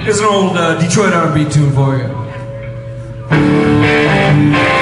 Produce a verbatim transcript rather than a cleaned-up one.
Here's an old uh, Detroit R and B tune for you.